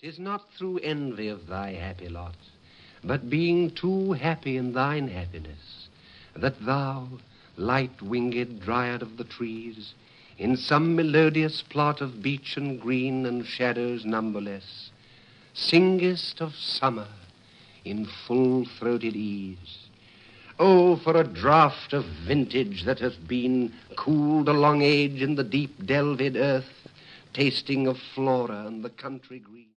'Tis not through envy of thy happy lot, but being too happy in thine happiness, that thou, light-winged dryad of the trees, in some melodious plot of beech and green and shadows numberless, singest of summer in full-throated ease. Oh, for a draught of vintage that hath been cooled a long age in the deep delved earth, tasting of flora and the country green.